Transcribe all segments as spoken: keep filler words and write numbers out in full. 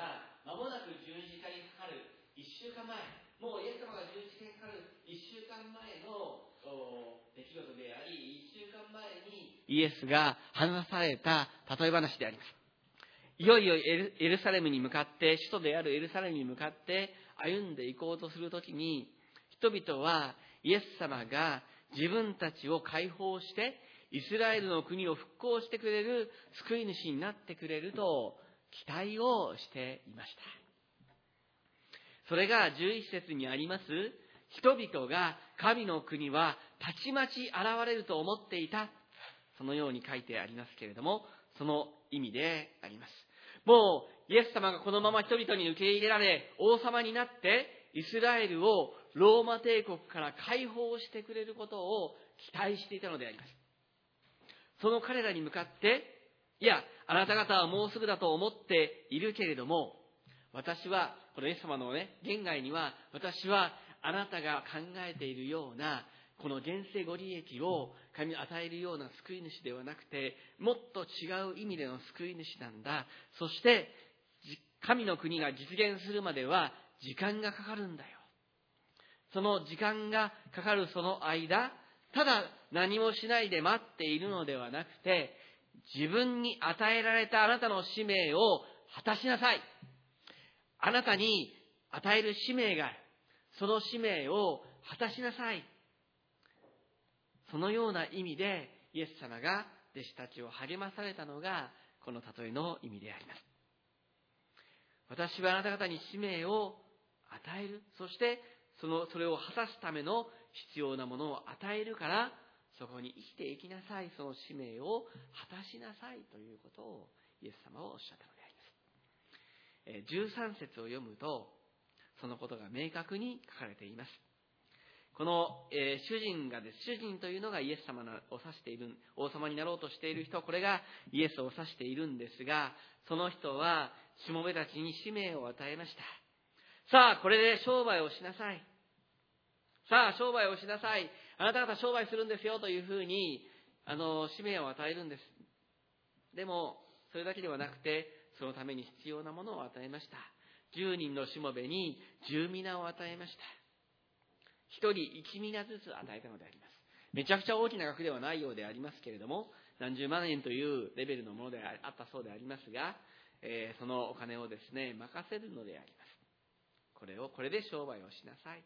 から間もなく十字架にかかるいっしゅうかんまえ、もうイエス様が十字架にかかるいっしゅうかんまえの出来事であり、いっしゅうかんまえにイエスが話された例え話であります。いよいよエル、エルサレムに向かって、首都であるエルサレムに向かって歩んでいこうとするときに、人々はイエス様が自分たちを解放して、イスラエルの国を復興してくれる救い主になってくれると期待をしていました。それがじゅういち節にあります、人々が神の国はたちまち現れると思っていた。そのように書いてありますけれども、その意味であります。もうイエス様がこのまま人々に受け入れられ、王様になってイスラエルをローマ帝国から解放してくれることを期待していたのであります。その彼らに向かって、いや、あなた方はもうすぐだと思っているけれども、私は、このイエス様のね、言外には、私はあなたが考えているような、この現世ご利益を神に与えるような救い主ではなくて、もっと違う意味での救い主なんだ。そして、神の国が実現するまでは時間がかかるんだよ。その時間がかかるその間、ただ何もしないで待っているのではなくて、自分に与えられたあなたの使命を果たしなさい。あなたに与える使命がある。その使命を果たしなさい。そのような意味でイエス様が弟子たちを励まされたのがこの例えの意味であります。私はあなた方に使命を与える。そしてそのそれを果たすための必要なものを与えるから、そこに生きていきなさい。その使命を果たしなさいということをイエス様はおっしゃったのであります。じゅうさん節を読むとそのことが明確に書かれています。この、えー、主人がです。主人というのがイエス様を指している、王様になろうとしている人、これがイエスを指しているんですが、その人はしもべたちに使命を与えました。さあ、これで商売をしなさい。さあ、商売をしなさい。あなた方商売するんですよというふうに、あの、使命を与えるんです。でも、それだけではなくて、そのために必要なものを与えました。じゅうにんのしもべにじゅうみなを与えました。ひとりいちみなずつ与えたのであります。めちゃくちゃ大きな額ではないようでありますけれども、何十万円というレベルのものであったそうでありますが、えー、そのお金をですね、任せるのであります。これを、これで商売をしなさい。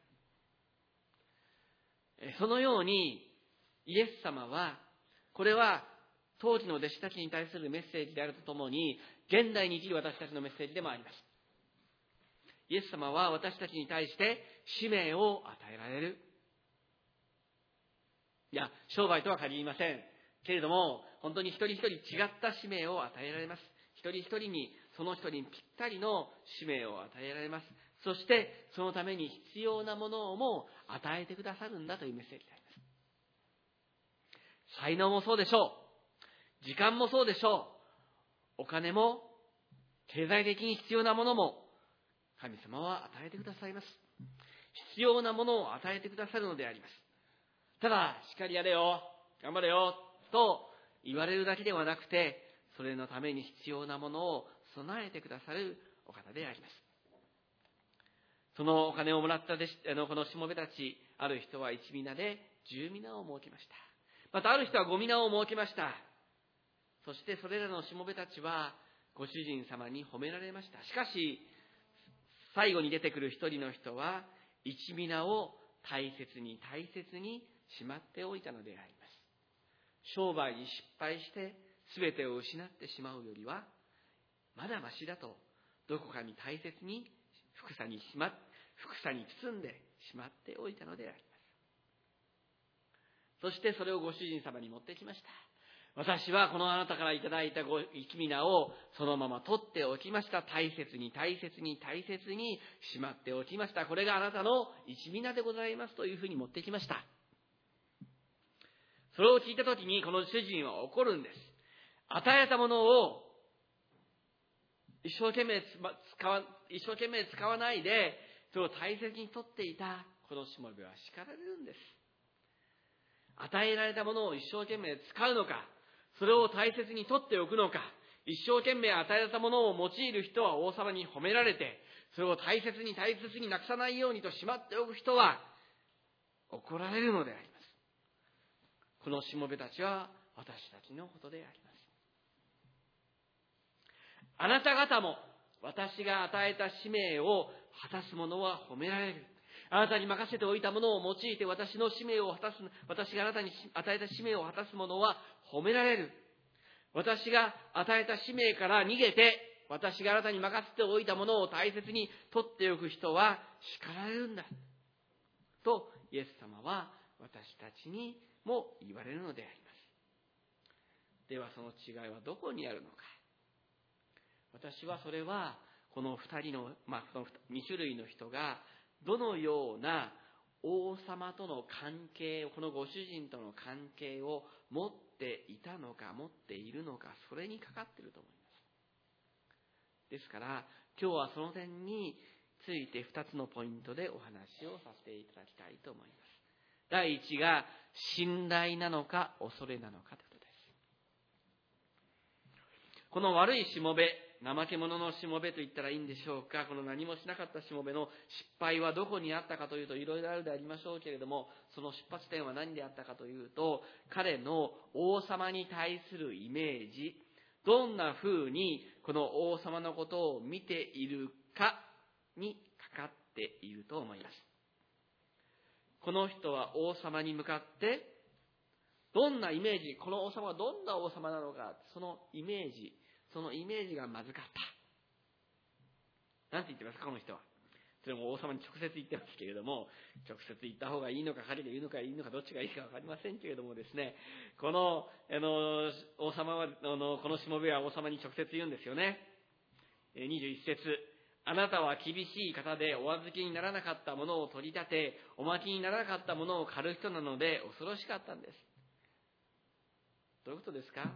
そのように、イエス様は、これは当時の弟子たちに対するメッセージであるとともに、現代に生きる私たちのメッセージでもあります。イエス様は私たちに対して使命を与えられる。いや、商売とは限りません。けれども、本当に一人一人違った使命を与えられます。一人一人に、その人にぴったりの使命を与えられます。そして、そのために必要なものをも与えてくださるんだというメッセージであります。才能もそうでしょう。時間もそうでしょう。お金も、経済的に必要なものも、神様は与えてくださいます。必要なものを与えてくださるのであります。ただ、しっかりやれよ、頑張れよ、と言われるだけではなくて、それのために必要なものを備えてくださるお方であります。そのお金をもらった弟子、あの、このしもべたち、ある人はいちみなでじゅうみなを設けました。またある人はごみなを設けました。そしてそれらのしもべたちは、ご主人様に褒められました。しかし、最後に出てくる一人の人は、一皆を大切に大切にしまっておいたのであります。商売に失敗して全てを失ってしまうよりは、まだましだと、どこかに大切にふくさにしま、ふくさに包んでしまっておいたのであります。そしてそれをご主人様に持ってきました。私はこのあなたからいただいたご一皆をそのまま取っておきました。大切に大切に大切にしまっておきました。これがあなたの一皆でございますというふうに持ってきました。それを聞いたときにこの主人は怒るんです。与えたものを一生懸命使わ、一生懸命使わないで、それを大切に取っていたこのしもべは叱られるんです。与えられたものを一生懸命使うのか、それを大切に取っておくのか、 一生懸命与えられたものを用いる人は王様に褒められて、それを大切に大切になくさないようにとしまっておく人は怒られるのであります。このしもべたちは私たちのことであります。あなた方も私が与えた使命を果たす者は褒められる。あなたに任せておいたものを用いて私の使命を果たす、私があなたに与えた使命を果たす者は褒められる。私が与えた使命から逃げて、私があなたに任せておいたものを大切に取っておく人は叱られるんだ。と、イエス様は私たちにも言われるのであります。ではその違いはどこにあるのか。私はそれは、この二人の、まあ、この二種類の人が、どのような王様との関係を、このご主人との関係を持っていたのか、持っているのか、それにかかっていると思います。ですから、今日はその点について二つのポイントでお話をさせていただきたいと思います。第一が、信頼なのか、恐れなのかということです。この悪いしもべ、怠け者のしもべと言ったらいいんでしょうか。この何もしなかったしもべの失敗はどこにあったかというと、いろいろあるでありましょうけれども、その出発点は何であったかというと、彼の王様に対するイメージ、どんな風にこの王様のことを見ているかにかかっていると思います。この人は王様に向かって、どんなイメージ、この王様はどんな王様なのか、そのイメージ、そのイメージがまずかった。なんて言ってますか、この人は。それも王様に直接言ってますけれども、直接言った方がいいのか、彼で言うのかいいのか、どっちがいいか分かりませんけれどもですね、この、あの、王様は、あの、このしもべは王様に直接言うんですよね。にじゅういち節。あなたは厳しい方でお預けにならなかったものを取り立て、おまきにならなかったものを狩る人なので恐ろしかったんです。どういうことですか？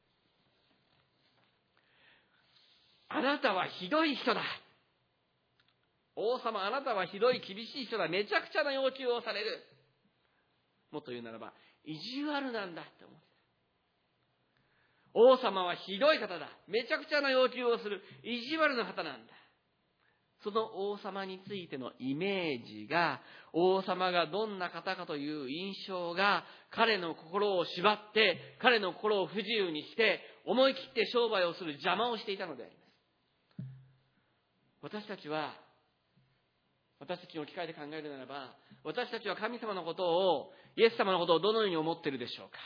あなたはひどい人だ。王様、あなたはひどい厳しい人だ。めちゃくちゃな要求をされる。もっと言うならば、意地悪なんだって思う。王様はひどい方だ。めちゃくちゃな要求をする。意地悪な方なんだ。その王様についてのイメージが、王様がどんな方かという印象が、彼の心を縛って、彼の心を不自由にして、思い切って商売をする邪魔をしていたのであります。私たちは、私たちに置き換えて考えるならば、私たちは神様のことを、イエス様のことをどのように思っているでしょうか。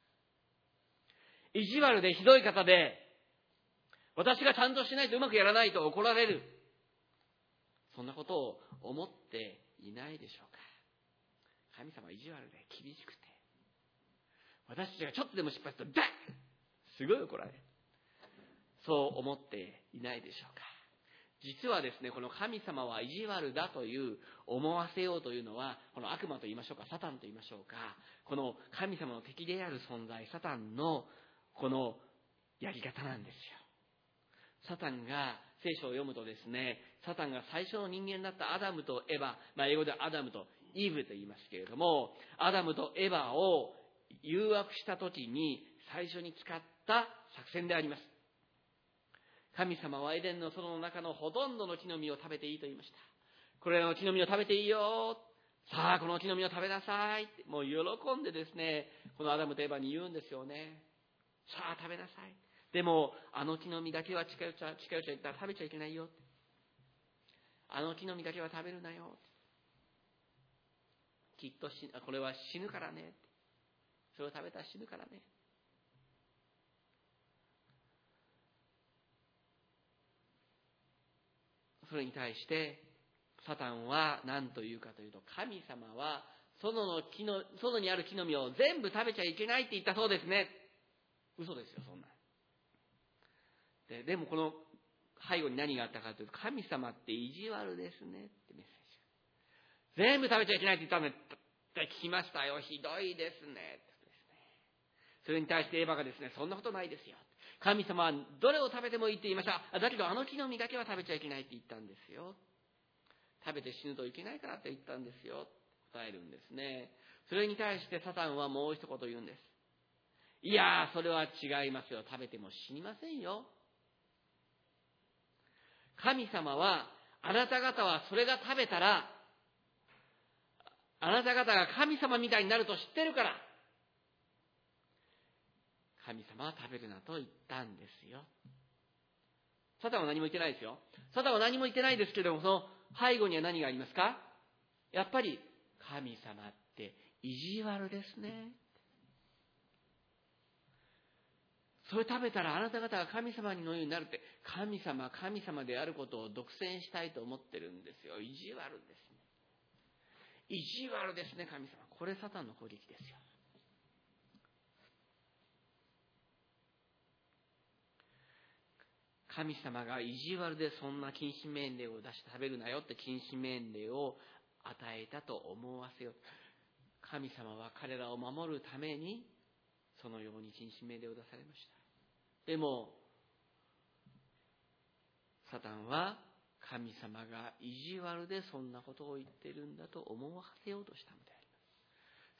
意地悪でひどい方で、私がちゃんとしないとうまくやらないと怒られる。そんなことを思っていないでしょうか。神様は意地悪で厳しくて、私たちがちょっとでも失敗すると、ダッすごい怒られる。そう思っていないでしょうか。実はですね、この神様は意地悪だという思わせようというのは、この悪魔と言いましょうか、サタンと言いましょうか、この神様の敵である存在、サタンのこのやり方なんですよ。サタンが聖書を読むとですね、サタンが最初の人間だったアダムとエバ、まあ、英語でアダムとイブと言いますけれども、アダムとエバを誘惑した時に最初に使った作戦であります。神様はエデンの園の中のほとんどの木の実を食べていいと言いました。これらの木の実を食べていいよ。さあ、この木の実を食べなさいって、もう喜んでですね、このアダムとエバに言うんですよね。さあ、食べなさい。でも、あの木の実だけは近寄っちゃ、近寄っちゃいったら食べちゃいけないよ。あの木の実だけは食べるなよ。きっとし、これは死ぬからね。それを食べたら死ぬからね。それに対して、サタンは何というかというと、神様は、園の木の、園にある木の実を全部食べちゃいけないって言ったそうですね。嘘ですよ、そんな。で、でもこの背後に何があったかというと、神様って意地悪ですねってメッセージ。全部食べちゃいけないって言ったのって聞きましたよ。ひどいですね。それに対してエヴァがですね、そんなことないですよ。神様はどれを食べてもいいって言いました。だけどあの木の実だけは食べちゃいけないって言ったんですよ。食べて死ぬといけないからって言ったんですよ。答えるんですね。それに対してサタンはもう一言言うんです。いやー、それは違いますよ。食べても死にませんよ。 神様は、あなた方はそれが食べたら、あなた方が神様みたいになると知ってるから、神様は食べるなと言ったんですよ。サタンは何も言ってないですよ。サタンは何も言ってないですけども、その背後には何がありますか？やっぱり、神様って意地悪ですね。それ食べたらあなた方が神様のようになるって、神様、神様であることを独占したいと思ってるんですよ。意地悪ですね。意地悪ですね、神様。これサタンの攻撃ですよ。神様が意地悪でそんな禁止命令を出して食べるなよって禁止命令を与えたと思わせよう。神様は彼らを守るためにそのように禁止命令を出されました。でもサタンは神様が意地悪でそんなことを言っているんだと思わせようとしたのであります。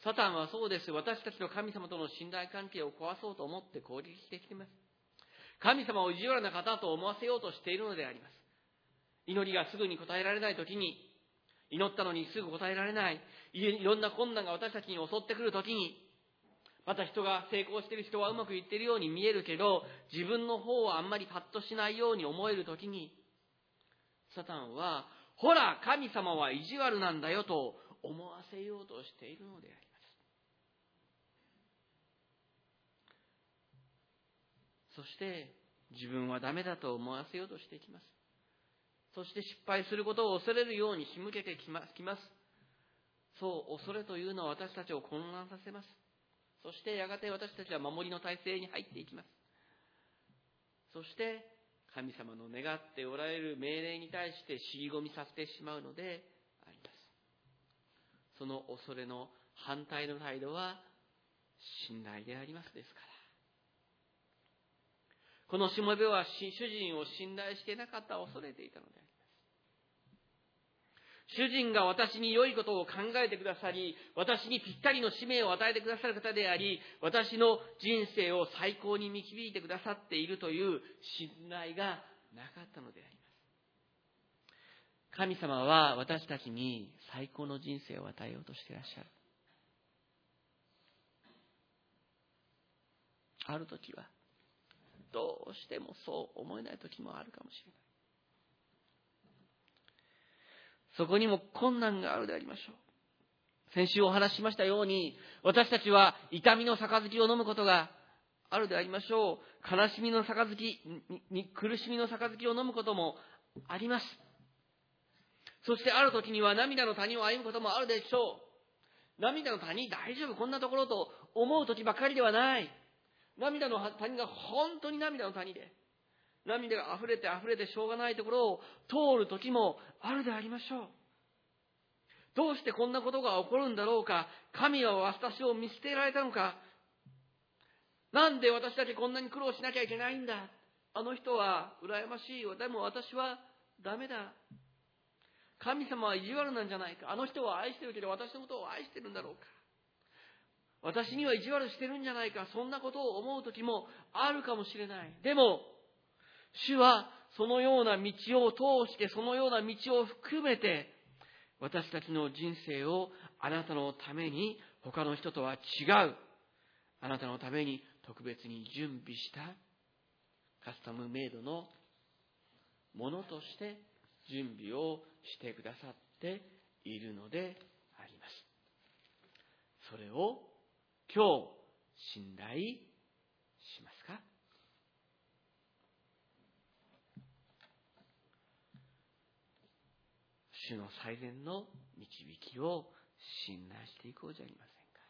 サタンはそうです。私たちの神様との信頼関係を壊そうと思って攻撃してきています。神様を意地悪な方と思わせようとしているのであります。祈りがすぐに答えられないときに、祈ったのにすぐ答えられない、いろんな困難が私たちに襲ってくるときに、また人が成功している人はうまくいっているように見えるけど、自分の方はあんまりパッとしないように思えるときに、サタンは、ほら、神様は意地悪なんだよと思わせようとしているのであります。そして自分はダメだと思わせようとしていきます。そして失敗することを恐れるように仕向けてきます。そう、恐れというのは私たちを混乱させます。そしてやがて私たちは守りの体制に入っていきます。そして神様の願っておられる命令に対して尻込みさせてしまうのであります。その恐れの反対の態度は信頼でありますですから。このしもべは主人を信頼していなかった、恐れていたのであります。主人が私に良いことを考えてくださり、私にぴったりの使命を与えてくださる方であり、私の人生を最高に導いてくださっているという信頼がなかったのであります。神様は私たちに最高の人生を与えようとしていらっしゃる。あるときはどうしてもそう思えない時もあるかもしれない。そこにも困難があるでありましょう。先週お話ししましたように、私たちは痛みの杯を飲むことがあるでありましょう。悲しみの杯に、苦しみの杯を飲むこともあります。そしてある時には涙の谷を歩むこともあるでしょう。涙の谷、大丈夫、こんなところと思う時ばかりではない。涙の谷が本当に涙の谷で、涙が溢れて溢れてしょうがないところを通る時もあるでありましょう。どうしてこんなことが起こるんだろうか。神は私を見捨てられたのか。なんで私たちこんなに苦労しなきゃいけないんだ。あの人は羨ましい。でも私はダメだ。神様は意地悪なんじゃないか。あの人は愛してるけど私のことを愛してるんだろうか。私には意地悪してるんじゃないか。そんなことを思う時もあるかもしれない。でも主はそのような道を通して、そのような道を含めて、私たちの人生をあなたのために他の人とは違う、あなたのために特別に準備したカスタムメイドのものとして準備をしてくださっているのであります。それを今日信頼しますか？主の最善の導きを信頼していこうじゃありませんか。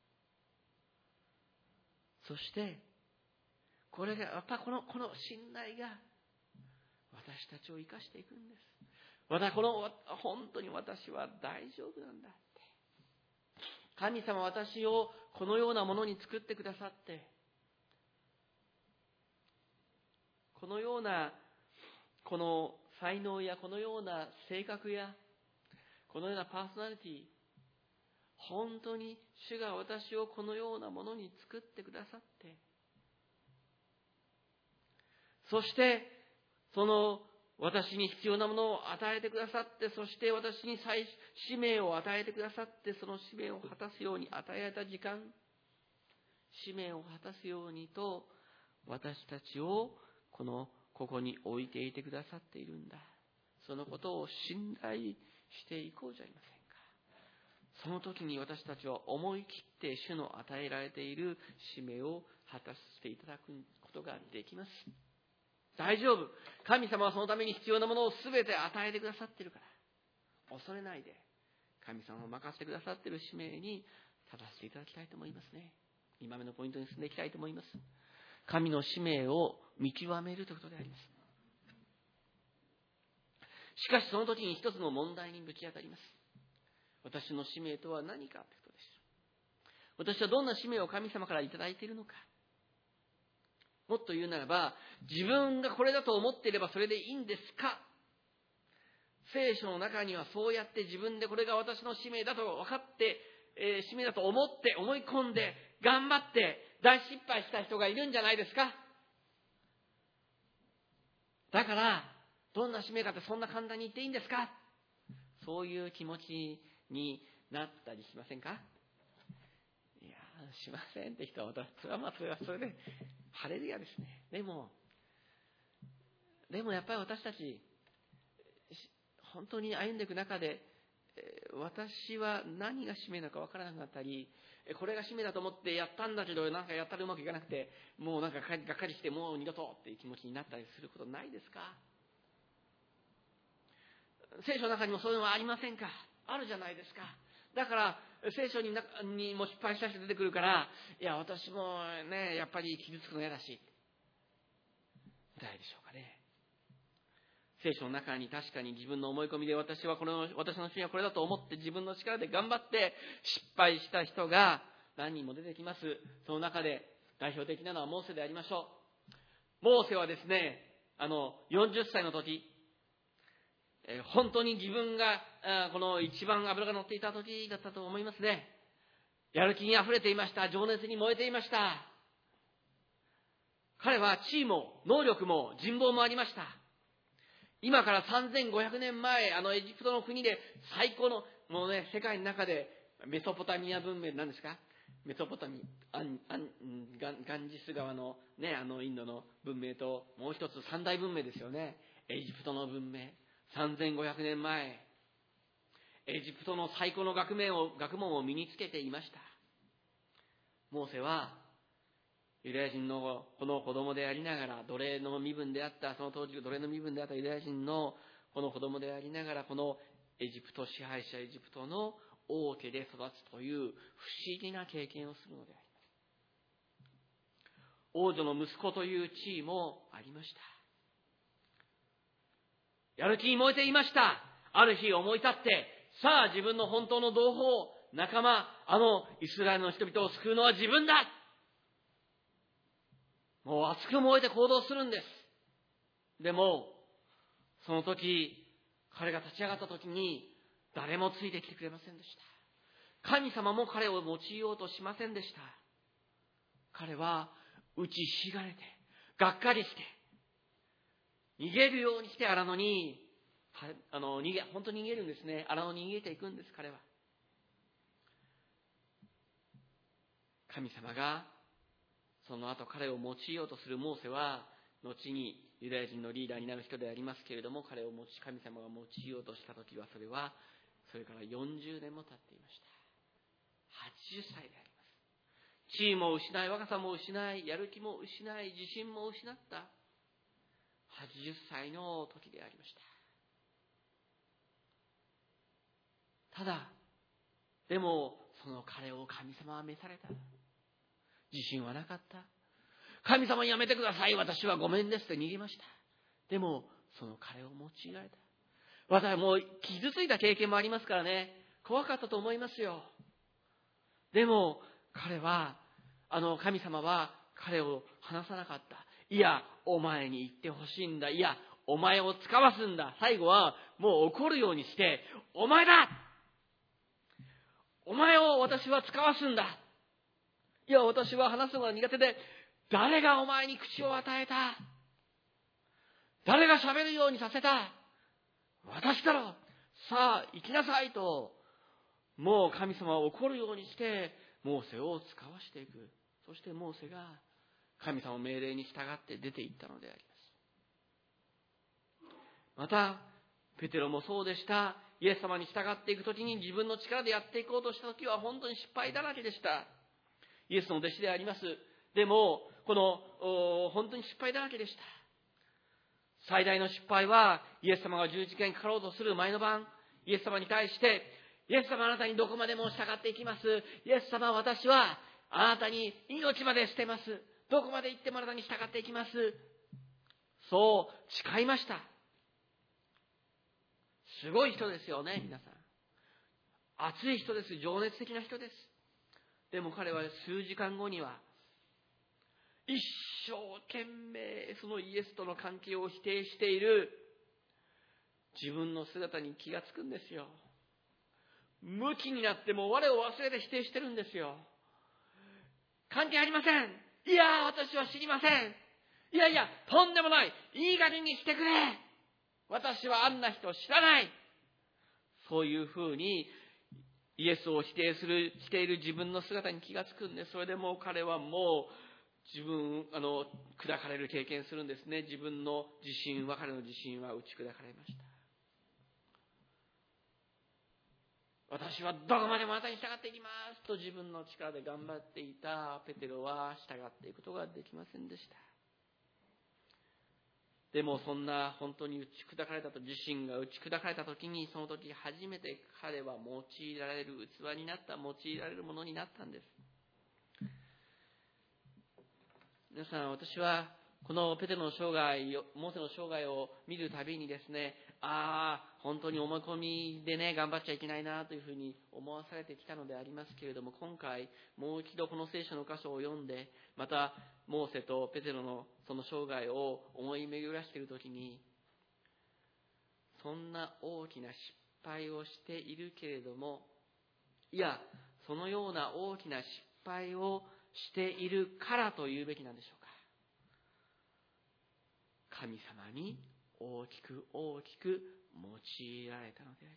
そしてこれがまたこのこの信頼が私たちを生かしていくんです。またこの本当に私は大丈夫なんだって。神様は私をこのようなものに作ってくださって、このようなこの才能やこのような性格やこのようなパーソナリティ、本当に主が私をこのようなものに作ってくださって、そしてその私に必要なものを与えてくださって、そして私に使命を与えてくださって、その使命を果たすように与えられた時間、使命を果たすようにと、私たちをこの、ここに置いていてくださっているんだ。そのことを信頼していこうじゃありませんか。その時に私たちは思い切って主の与えられている使命を果たしていただくことができます。大丈夫。神様はそのために必要なものを全て与えてくださっているから。恐れないで、神様を任せてくださっている使命に立たせていただきたいと思いますね。今目のポイントに進んでいきたいと思います。神の使命を見極めるということであります。しかしその時に一つの問題にぶち当たります。私の使命とは何かということです。私はどんな使命を神様からいただいているのか。もっと言うならば、自分がこれだと思っていればそれでいいんですか。聖書の中にはそうやって自分でこれが私の使命だと分かって、えー、使命だと思って思い込んで頑張って大失敗した人がいるんじゃないですか。だからどんな使命かってそんな簡単に言っていいんですか。そういう気持ちになったりしませんか。いやしませんって人は私それはまあそれはそれでハレルヤですね。でもでもやっぱり私たち本当に歩んでいく中で、私は何が使命なのか分からなくなったり、これが使命だと思ってやったんだけどなんかやったらうまくいかなくて、もうなんかがっかりしてもう二度とっていう気持ちになったりすることないですか。聖書の中にもそういうのはありませんか。あるじゃないですか。だから聖書ににも失敗した人出てくるから、いや私もねやっぱり傷つくの嫌だし、ないでしょうかね。聖書の中に確かに自分の思い込みで私はこの私の使命はこれだと思って自分の力で頑張って失敗した人が何人も出てきます。その中で代表的なのはモーセでありましょう。モーセはですね、あのよんじゅっさいの時、えー、本当に自分がこの一番脂が乗っていた時だったと思いますね。やる気にあふれていました。情熱に燃えていました。彼は地位も能力も人望もありました。今からさんぜんごひゃくねんまえ、あのエジプトの国で最高の、もうね、世界の中でメソポタミア文明なんですか、メソポタミアンアンガンガンジス川のね、あのインドの文明ともう一つ三大文明ですよね。エジプトの文明、さんぜんごひゃくねんまえ、エジプトの最高の学問を学問を身につけていました。モーセはユダヤ人のこの子供でありながら、奴隷の身分であった、その当時奴隷の身分であったユダヤ人のこの子供でありながら、このエジプト支配者エジプトの王家で育つという不思議な経験をするのであります。王女の息子という地位もありました。やる気に燃えていました。ある日思い立って、さあ自分の本当の同胞、仲間、あのイスラエルの人々を救うのは自分だ。もう熱く燃えて行動するんです。でもその時彼が立ち上がった時に誰もついてきてくれませんでした。神様も彼を用いようとしませんでした。彼は打ちひしがれてがっかりして逃げるようにして荒野にあの逃げ本当に逃げるんですね。荒野に逃げていくんです。彼は神様がその後彼を用いようとするモーセは後にユダヤ人のリーダーになる人でありますけれども、彼を持ち神様が用いようとした時はそれはそれからよんじゅうねんも経っていました。はちじゅっさいであります。地位も失い、若さも失い、やる気も失い、自信も失ったはちじゅっさいの時でありました。ただでもその彼を神様は召された。自信はなかった。神様にやめてください、私はごめんですって逃げました。でもその彼を用いられた。私はもう傷ついた経験もありますからね、怖かったと思いますよ。でも彼はあの神様は彼を離さなかった。いやお前に言ってほしいんだ、いやお前を使わすんだ。最後はもう怒るようにして、お前だ、お前を私は使わすんだ。いや私は話すのが苦手で、誰がお前に口を与えた。 誰が喋るようにさせた？私だろ。さあ行きなさいと、もう神様は怒るようにしてモーセを使わしていく。そしてモーセが神様の命令に従って出て行ったのであります。またペテロもそうでした。イエス様に従っていくときに自分の力でやっていこうとしたときは本当に失敗だらけでした。イエスの弟子であります。でもこの本当に失敗だらけでした。最大の失敗は、イエス様が十字架にかかろうとする前の晩、イエス様に対して、イエス様あなたにどこまでも従っていきます。イエス様私はあなたに命まで捨てます。どこまで行ってもあなたに従っていきます。そう誓いました。すごい人ですよね、皆さん。熱い人です。情熱的な人です。でも彼は数時間後には、一生懸命そのイエスとの関係を否定している自分の姿に気がつくんですよ。無気になっても我を忘れて否定してるんですよ。関係ありません。いや私は知りません。いやいやとんでもない。いい加減にしてくれ。私はあんな人知らない。そういうふうにイエスを否定するしている自分の姿に気がつくんです。それでもう彼はもう自分あの砕かれる経験するんですね。自分の自信は彼の自信は打ち砕かれました。私はどこまでもあなたに従っていきますと自分の力で頑張っていたペテロは従っていくことができませんでした。でもそんな本当に打ち砕かれたと、自身が打ち砕かれた時に、その時初めて彼は用いられる器になった、用いられるものになったんです。皆さん、私はこのペテロの生涯、モーセの生涯を見るたびにですね、ああ本当に思い込みでね頑張っちゃいけないなというふうに思わされてきたのでありますけれども、今回もう一度この聖書の箇所を読んで、またモーセとペテロのその生涯を思い巡らしているときに、そんな大きな失敗をしているけれども、いやそのような大きな失敗をしているからと言うべきなんでしょうか。神様に大きく大きく用いられたのであります。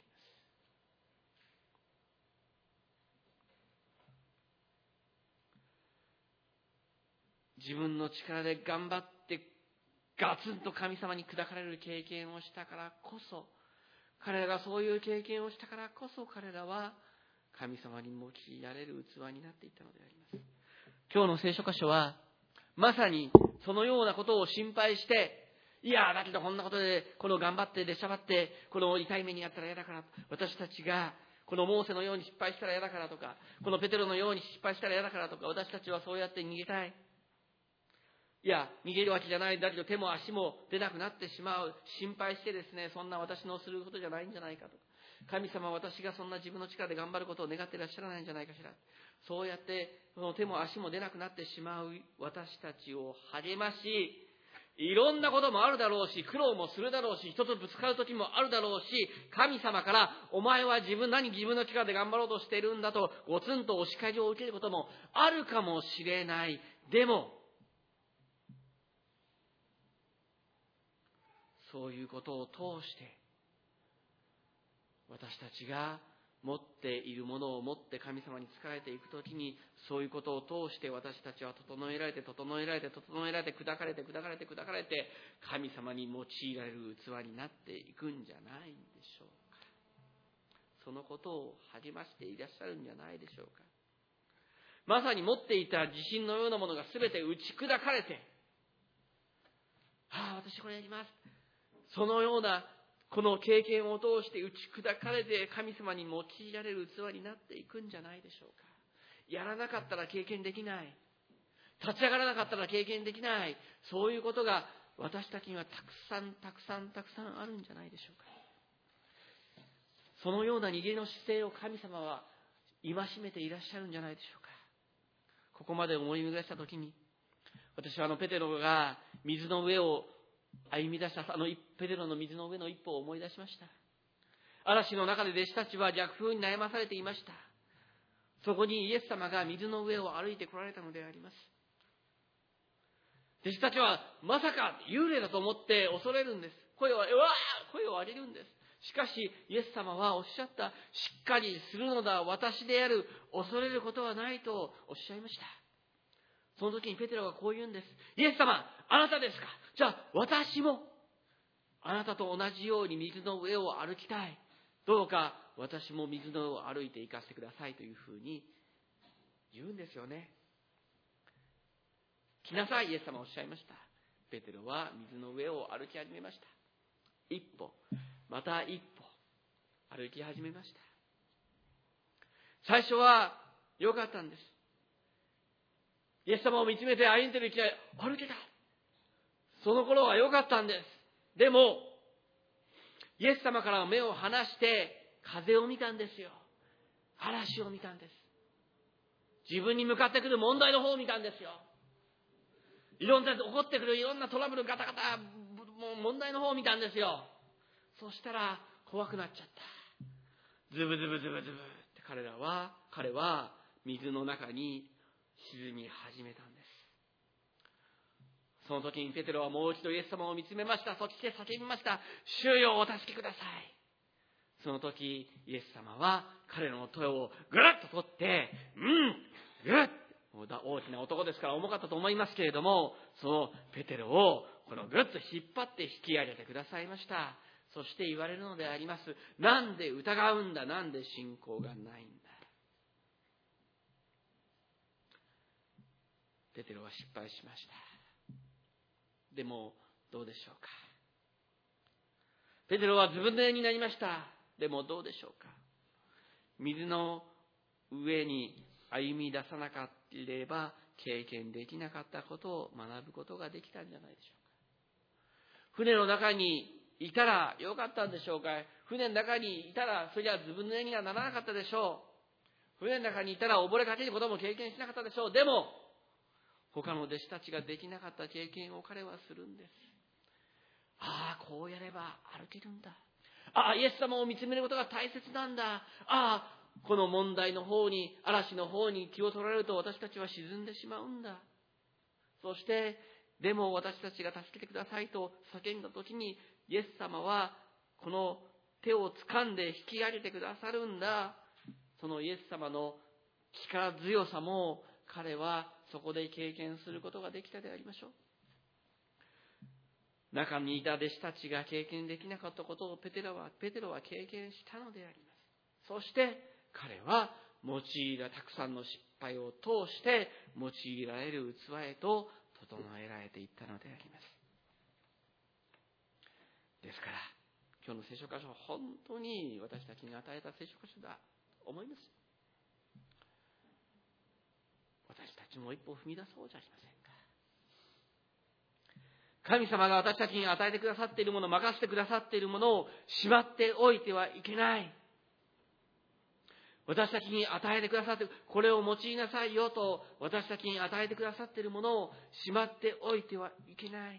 自分の力で頑張ってガツンと神様に砕かれる経験をしたからこそ、彼らがそういう経験をしたからこそ、彼らは神様に用いられる器になっていったのであります。今日の聖書箇所はまさにそのようなことを心配して、いやだけどこんなことでこの頑張って出しゃばってこの痛い目にあったら嫌だから、私たちがこのモーセのように失敗したら嫌だからとか、このペテロのように失敗したら嫌だからとか、私たちはそうやって逃げたい、いや逃げるわけじゃない、だけど手も足も出なくなってしまう、心配してですね、そんな私のすることじゃないんじゃないかとか、神様は私がそんな自分の力で頑張ることを願っていらっしゃらないんじゃないかしら、そうやってその手も足も出なくなってしまう私たちを励まし、いろんなこともあるだろうし、苦労もするだろうし、人とぶつかる時もあるだろうし、神様からお前は自分何自分の力で頑張ろうとしているんだとゴツンとお叱りを受けることもあるかもしれない。でもそういうことを通して私たちが持っているものを持って神様に仕えていくときに、そういうことを通して私たちは整えられて整えられて整えられて砕かれて砕かれて砕かれて神様に用いられる器になっていくんじゃないんでしょうか。そのことを励ましていらっしゃるんじゃないでしょうか。まさに持っていた自信のようなものが全て打ち砕かれて、ああ私これやります、そのようなこの経験を通して打ち砕かれて神様に用いられる器になっていくんじゃないでしょうか。やらなかったら経験できない、立ち上がらなかったら経験できない、そういうことが私たちにはたくさんたくさんたくさんあるんじゃないでしょうか。そのような逃げの姿勢を神様は戒めていらっしゃるんじゃないでしょうか。ここまで思い巡らしたときに、私はあのペテロが水の上を歩み出したあのペテロの水の上の一歩を思い出しました。嵐の中で弟子たちは逆風に悩まされていました。そこにイエス様が水の上を歩いて来られたのであります。 弟子たちはまさか幽霊だと思って恐れるんです。声を、うわー声を上げるんです。しかし、イエス様はおっしゃった。しっかりするのだ、私である。恐れることはないとおっしゃいました。その時にペテロがこう言うんです。イエス様、あなたですか。じゃあ、私も、あなたと同じように水の上を歩きたい。どうか、私も水の上を歩いて行かせてくださいというふうに言うんですよね。来なさい、イエス様はおっしゃいました。ペテロは水の上を歩き始めました。一歩、また一歩、歩き始めました。最初は良かったんです。イエス様を見つめて歩いてるうちに歩けた。その頃は良かったんです。でも、イエス様から目を離して風を見たんですよ。嵐を見たんです。自分に向かってくる問題の方を見たんですよ。いろんな起こってくるいろんなトラブルガタガタもう問題の方を見たんですよ。そしたら怖くなっちゃった。ズブズブズブズブって彼らは彼は水の中に沈み始めたんです。その時にペテロはもう一度イエス様を見つめました。そして叫びました。主よお助けください。その時イエス様は彼の手をぐるっと取って、うんぐるっ大きな男ですから重かったと思いますけれども、そのペテロをこのぐっと引っ張って引き上げてくださいました。そして言われるのであります。なんで疑うんだ、なんで信仰がないんだ。ペテロは失敗しました。でもどうでしょうか。ペテロはずぶ濡れになりました。でもどうでしょうか。水の上に歩み出さなかれば経験できなかったことを学ぶことができたんじゃないでしょうか。船の中にいたらよかったんでしょうか。船の中にいたらそれはずぶ濡れにはならなかったでしょう。船の中にいたら溺れかけることも経験しなかったでしょう。でも他の弟子たちができなかった経験を彼はするんです。ああ、こうやれば歩けるんだ。ああ、イエス様を見つめることが大切なんだ。ああ、この問題の方に、嵐の方に気を取られると私たちは沈んでしまうんだ。そして、でも私たちが助けてくださいと叫んだ時に、イエス様はこの手を掴んで引き上げてくださるんだ。そのイエス様の力強さも彼はそこで経験することができたでありましょう。中にいた弟子たちが経験できなかったことをペテロは、ペテロは経験したのであります。そして彼は用いらたくさんの失敗を通して用いられる器へと整えられていったのであります。ですから今日の聖書箇所は本当に私たちに与えた聖書箇所だと思います。私たちも一歩踏み出そうじゃありませんか。神様が私たちに与えてくださっているもの、任せてくださっているものをしまっておいてはいけない。私たちに与えてくださっている、これを用いなさいよと私たちに与えてくださっているものをしまっておいてはいけない。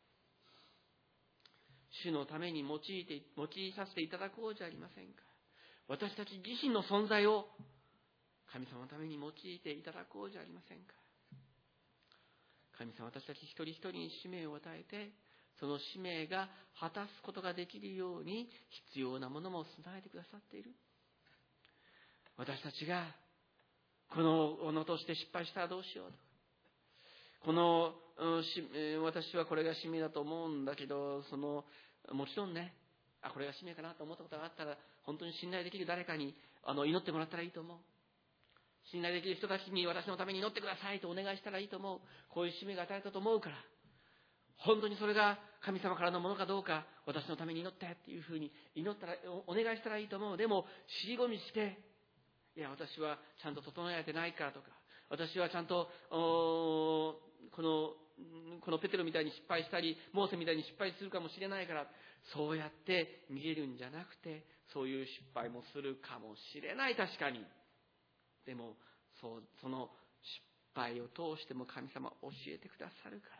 主のために用いて、用いさせていただこうじゃありませんか。私たち自身の存在を神様のために用いていただこうじゃありませんか。神様、私たち一人一人に使命を与えて、その使命が果たすことができるように必要なものも備えてくださっている。私たちがこの斧として失敗したらどうしようとか、この、うん、し私はこれが使命だと思うんだけど、そのもちろんね、あ、これが使命かなと思ったことがあったら、本当に信頼できる誰かにあの祈ってもらったらいいと思う。信頼できる人たちに私のために祈ってくださいとお願いしたらいいと思う。こういう使命が与えたと思うから、本当にそれが神様からのものかどうか、私のために祈ってっていうふうに祈ったら、お願いしたらいいと思う。でも尻込みして、いや私はちゃんと整えられてないからとか、私はちゃんとこのこのペテロみたいに失敗したり、モーセみたいに失敗するかもしれないから、そうやって逃げるんじゃなくて、そういう失敗もするかもしれない。確かに。でも そ, その失敗を通しても神様教えてくださるから、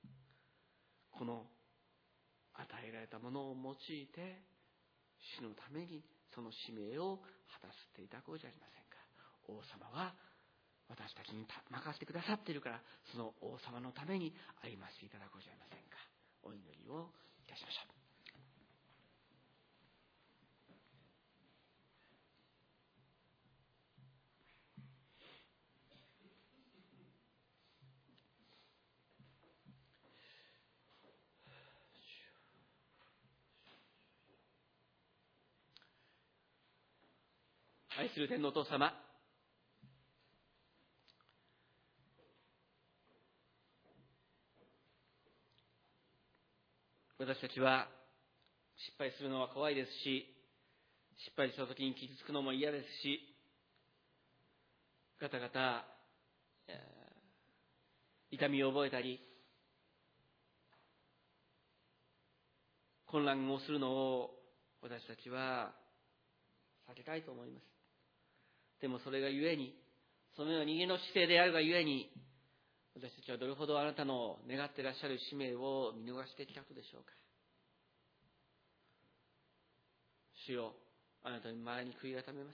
この与えられたものを用いて主のためにその使命を果たしていただこうじゃありませんか。王様は私たちに任せてくださっているから、その王様のために歩ませていただこうじゃありませんか。お祈りをいたしましょう。愛する天のお父様、私たちは失敗するのは怖いですし、失敗したときに傷つくのも嫌ですし、ガタガタ、えー、痛みを覚えたり、混乱をするのを私たちは避けたいと思います。でもそれがゆえに、そのような人間の姿勢であるがゆえに、私たちはどれほどあなたの願っていらっしゃる使命を見逃してきたことでしょうか。主よ、あなたの前に悔い改めます。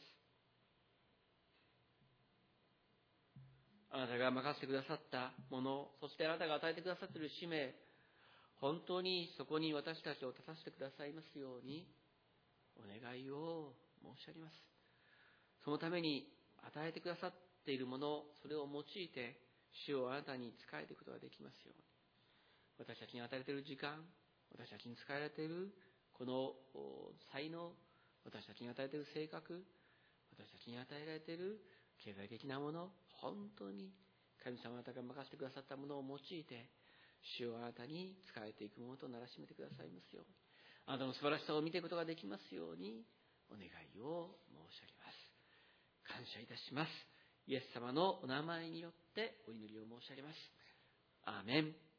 あなたが任せてくださったもの、そしてあなたが与えてくださっている使命、本当にそこに私たちを立たせてくださいますようにお願いを申し上げます。そのために与えてくださっているもの、それを用いて主をあなたに仕えていくことができますように、私たちに与えている時間、私たちに仕えられているこの才能、私たちに与えている性格、私たちに与えられている経済的なもの、本当に神様あなたが任せてくださったものを用いて主をあなたに仕えていくものとならしめてくださいますように、あなたの素晴らしさを見ていくことができますようにお願いを申し上げます。感謝いたします。イエス様のお名前によってお祈りを申し上げます。アーメン。